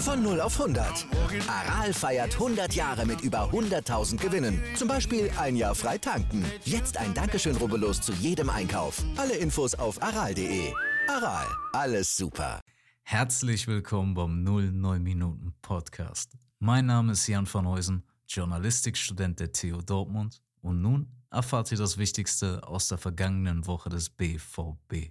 Von 0 auf 100. Aral feiert 100 Jahre mit über 100.000 Gewinnen. Zum Beispiel ein Jahr frei tanken. Jetzt ein Dankeschön, rubbellos zu jedem Einkauf. Alle Infos auf aral.de. Aral, alles super. Herzlich willkommen beim 09 Minuten Podcast. Mein Name ist Jan van Heusen, Journalistikstudent der TU Dortmund. Und nun erfahrt ihr das Wichtigste aus der vergangenen Woche des BVB.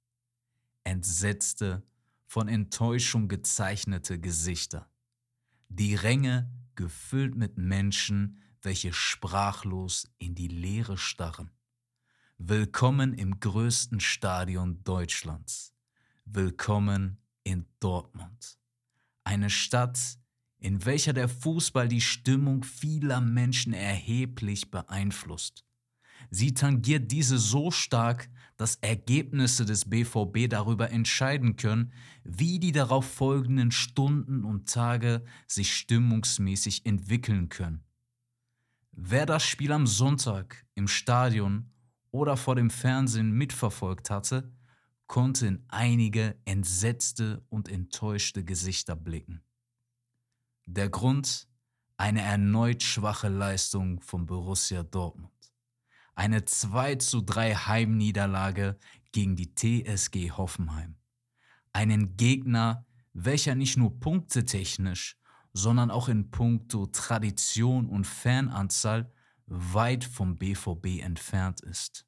Entsetzte, von Enttäuschung gezeichnete Gesichter. Die Ränge gefüllt mit Menschen, welche sprachlos in die Leere starren. Willkommen im größten Stadion Deutschlands. Willkommen in Dortmund. Eine Stadt, in welcher der Fußball die Stimmung vieler Menschen erheblich beeinflusst. Sie tangiert diese so stark, dass Ergebnisse des BVB darüber entscheiden können, wie die darauf folgenden Stunden und Tage sich stimmungsmäßig entwickeln können. Wer das Spiel am Sonntag im Stadion oder vor dem Fernsehen mitverfolgt hatte, konnte in einige entsetzte und enttäuschte Gesichter blicken. Der Grund? Eine erneut schwache Leistung von Borussia Dortmund. Eine 2:3 Heimniederlage gegen die TSG Hoffenheim. Einen Gegner, welcher nicht nur punktetechnisch, sondern auch in puncto Tradition und Fananzahl weit vom BVB entfernt ist.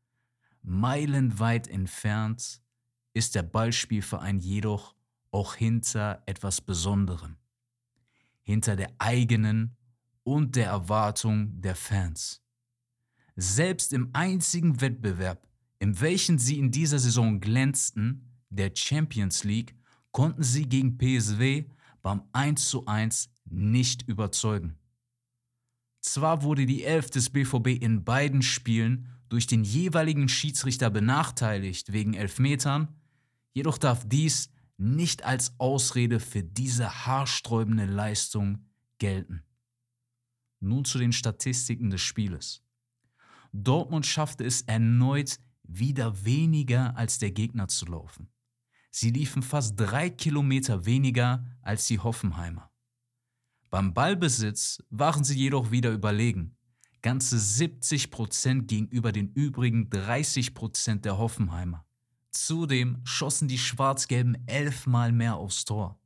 Meilenweit entfernt ist der Ballspielverein jedoch auch hinter etwas Besonderem. Hinter der eigenen und der Erwartung der Fans. Selbst im einzigen Wettbewerb, in welchem sie in dieser Saison glänzten, der Champions League, konnten sie gegen PSV beim 1:1 nicht überzeugen. Zwar wurde die Elf des BVB in beiden Spielen durch den jeweiligen Schiedsrichter benachteiligt wegen Elfmetern, jedoch darf dies nicht als Ausrede für diese haarsträubende Leistung gelten. Nun zu den Statistiken des Spieles. Dortmund schaffte es erneut, wieder weniger als der Gegner zu laufen. Sie liefen fast 3 Kilometer weniger als die Hoffenheimer. Beim Ballbesitz waren sie jedoch wieder überlegen. Ganze 70% gegenüber den übrigen 30% der Hoffenheimer. Zudem schossen die Schwarz-Gelben 11 Mal mehr aufs Tor.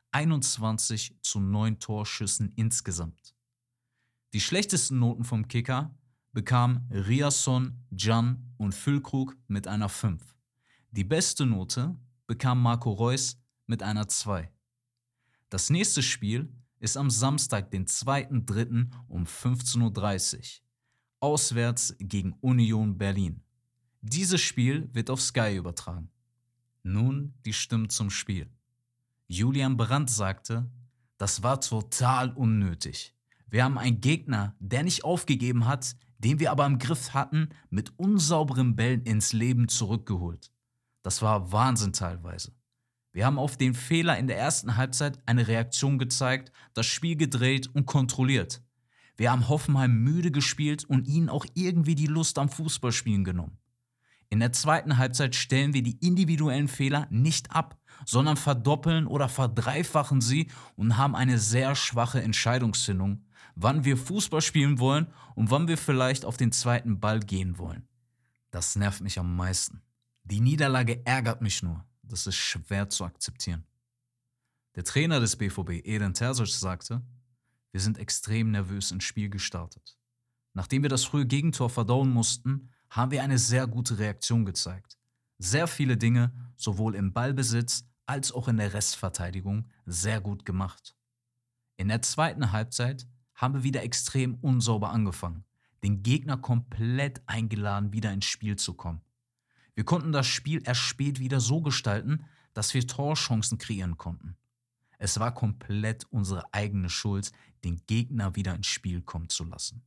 21:9 Torschüssen insgesamt. Die schlechtesten Noten vom Kicker bekamen Riasson, Can und Füllkrug mit einer 5. Die beste Note bekam Marco Reus mit einer 2. Das nächste Spiel ist am Samstag, den 2.3. um 15:30 Uhr. Auswärts gegen Union Berlin. Dieses Spiel wird auf Sky übertragen. Nun die Stimmen zum Spiel. Julian Brandt sagte, das war total unnötig. Wir haben einen Gegner, der nicht aufgegeben hat, den wir aber im Griff hatten, mit unsauberen Bällen ins Leben zurückgeholt. Das war Wahnsinn teilweise. Wir haben auf den Fehler in der ersten Halbzeit eine Reaktion gezeigt, das Spiel gedreht und kontrolliert. Wir haben Hoffenheim müde gespielt und ihnen auch irgendwie die Lust am Fußballspielen genommen. In der zweiten Halbzeit stellen wir die individuellen Fehler nicht ab, sondern verdoppeln oder verdreifachen sie und haben eine sehr schwache Entscheidungsfindung, wann wir Fußball spielen wollen und wann wir vielleicht auf den zweiten Ball gehen wollen. Das nervt mich am meisten. Die Niederlage ärgert mich nur. Das ist schwer zu akzeptieren. Der Trainer des BVB, Edin Terzic, sagte, wir sind extrem nervös ins Spiel gestartet. Nachdem wir das frühe Gegentor verdauen mussten, haben wir eine sehr gute Reaktion gezeigt. Sehr viele Dinge, sowohl im Ballbesitz als auch in der Restverteidigung, sehr gut gemacht. In der zweiten Halbzeit haben wir wieder extrem unsauber angefangen, den Gegner komplett eingeladen, wieder ins Spiel zu kommen. Wir konnten das Spiel erst spät wieder so gestalten, dass wir Torchancen kreieren konnten. Es war komplett unsere eigene Schuld, den Gegner wieder ins Spiel kommen zu lassen.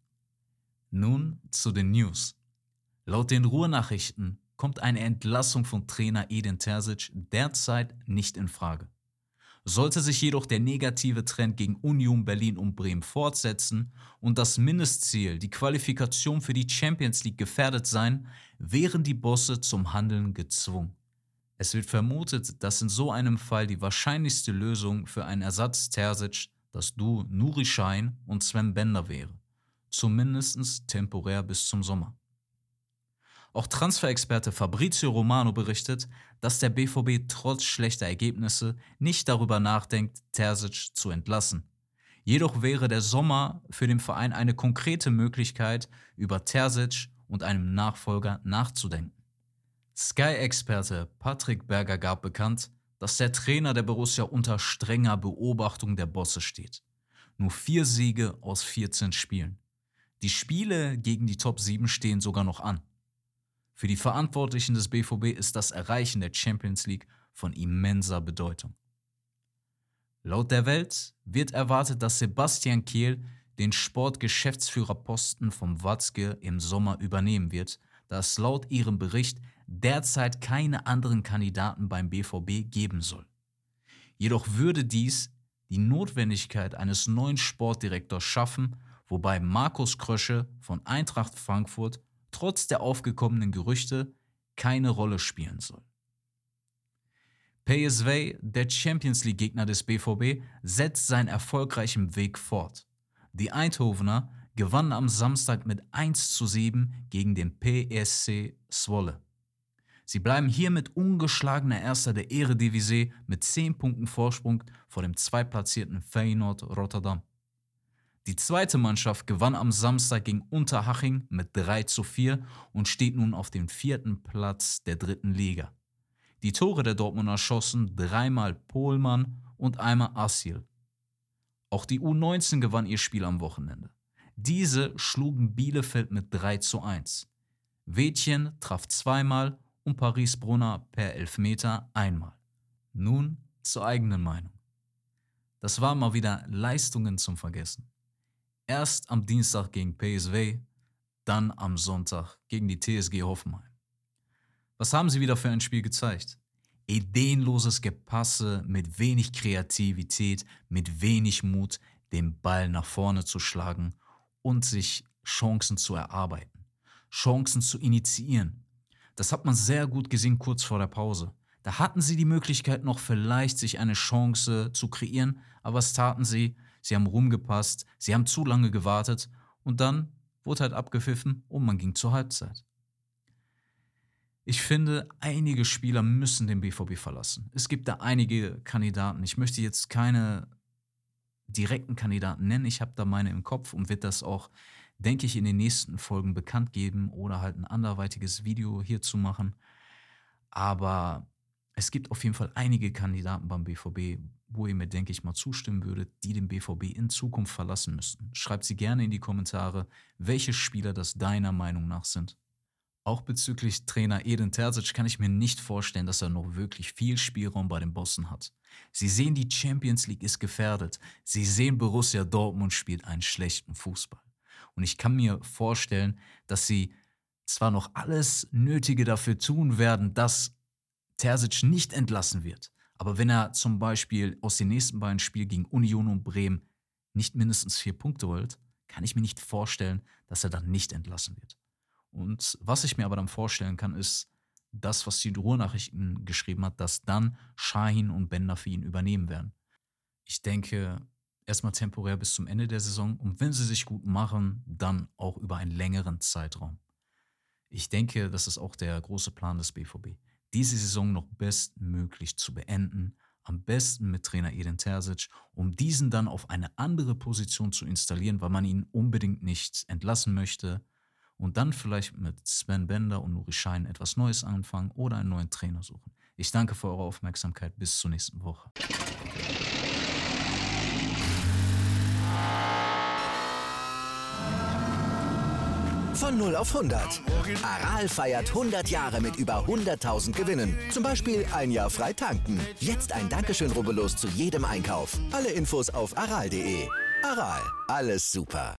Nun zu den News. Laut den Ruhrnachrichten kommt eine Entlassung von Trainer Edin Terzic derzeit nicht in Frage. Sollte sich jedoch der negative Trend gegen Union Berlin und Bremen fortsetzen und das Mindestziel, die Qualifikation für die Champions League, gefährdet sein, wären die Bosse zum Handeln gezwungen. Es wird vermutet, dass in so einem Fall die wahrscheinlichste Lösung für einen Ersatz Terzic das Duo Nuri Sahin und Sven Bender wäre. Zumindest temporär bis zum Sommer. Auch Transferexperte Fabrizio Romano berichtet, dass der BVB trotz schlechter Ergebnisse nicht darüber nachdenkt, Terzic zu entlassen. Jedoch wäre der Sommer für den Verein eine konkrete Möglichkeit, über Terzic und einem Nachfolger nachzudenken. Sky-Experte Patrick Berger gab bekannt, dass der Trainer der Borussia unter strenger Beobachtung der Bosse steht. Nur 4 Siege aus 14 Spielen. Die Spiele gegen die Top 7 stehen sogar noch an. Für die Verantwortlichen des BVB ist das Erreichen der Champions League von immenser Bedeutung. Laut der Welt wird erwartet, dass Sebastian Kehl den Sportgeschäftsführerposten vom Watzke im Sommer übernehmen wird, da es laut ihrem Bericht derzeit keine anderen Kandidaten beim BVB geben soll. Jedoch würde dies die Notwendigkeit eines neuen Sportdirektors schaffen, wobei Markus Krösche von Eintracht Frankfurt trotz der aufgekommenen Gerüchte keine Rolle spielen soll. PSV, der Champions-League-Gegner des BVB, setzt seinen erfolgreichen Weg fort. Die Eindhovener gewannen am Samstag mit 1:7 gegen den PSC Zwolle. Sie bleiben hiermit ungeschlagener Erster der Eredivisie mit 10 Punkten Vorsprung vor dem zweitplatzierten Feyenoord Rotterdam. Die zweite Mannschaft gewann am Samstag gegen Unterhaching mit 3:4 und steht nun auf dem 4. Platz der 3. Liga. Die Tore der Dortmunder schossen 3-mal Pohlmann und einmal Assil. Auch die U19 gewann ihr Spiel am Wochenende. Diese schlugen Bielefeld mit 3:1. Wädchen traf 2-mal und Paris Brunner per Elfmeter einmal. Nun zur eigenen Meinung. Das waren mal wieder Leistungen zum Vergessen. Erst am Dienstag gegen PSV, dann am Sonntag gegen die TSG Hoffenheim. Was haben sie wieder für ein Spiel gezeigt? Ideenloses Gepasse mit wenig Kreativität, mit wenig Mut, den Ball nach vorne zu schlagen und sich Chancen zu erarbeiten, Chancen zu initiieren. Das hat man sehr gut gesehen kurz vor der Pause. Da hatten sie die Möglichkeit noch vielleicht, sich eine Chance zu kreieren, aber was taten sie? Sie haben rumgepasst, sie haben zu lange gewartet und dann wurde halt abgepfiffen und man ging zur Halbzeit. Ich finde, einige Spieler müssen den BVB verlassen. Es gibt da einige Kandidaten. Ich möchte jetzt keine direkten Kandidaten nennen. Ich habe da meine im Kopf und werde das auch, denke ich, in den nächsten Folgen bekannt geben oder halt ein anderweitiges Video hierzu machen. Aber es gibt auf jeden Fall einige Kandidaten beim BVB, wo ihr mir, denke ich mal, zustimmen würdet, die den BVB in Zukunft verlassen müssten. Schreibt sie gerne in die Kommentare, welche Spieler das deiner Meinung nach sind. Auch bezüglich Trainer Edin Terzic kann ich mir nicht vorstellen, dass er noch wirklich viel Spielraum bei den Bossen hat. Sie sehen, die Champions League ist gefährdet. Sie sehen, Borussia Dortmund spielt einen schlechten Fußball. Und ich kann mir vorstellen, dass sie zwar noch alles Nötige dafür tun werden, dass Terzic nicht entlassen wird. Aber wenn er zum Beispiel aus den nächsten beiden Spielen gegen Union und Bremen nicht mindestens 4 Punkte holt, kann ich mir nicht vorstellen, dass er dann nicht entlassen wird. Und was ich mir aber dann vorstellen kann, ist das, was die Ruhrnachrichten geschrieben hat, dass dann Sahin und Bender für ihn übernehmen werden. Ich denke, erstmal temporär bis zum Ende der Saison und wenn sie sich gut machen, dann auch über einen längeren Zeitraum. Ich denke, das ist auch der große Plan des BVB. Diese Saison noch bestmöglich zu beenden, am besten mit Trainer Edin Terzic, um diesen dann auf eine andere Position zu installieren, weil man ihn unbedingt nicht entlassen möchte und dann vielleicht mit Sven Bender und Nuri Sahin etwas Neues anfangen oder einen neuen Trainer suchen. Ich danke für eure Aufmerksamkeit. Bis zur nächsten Woche. Von 0 auf 100. Aral feiert 100 Jahre mit über 100.000 Gewinnen. Zum Beispiel ein Jahr frei tanken. Jetzt ein Dankeschön, rubbellos zu jedem Einkauf. Alle Infos auf aral.de. Aral, alles super.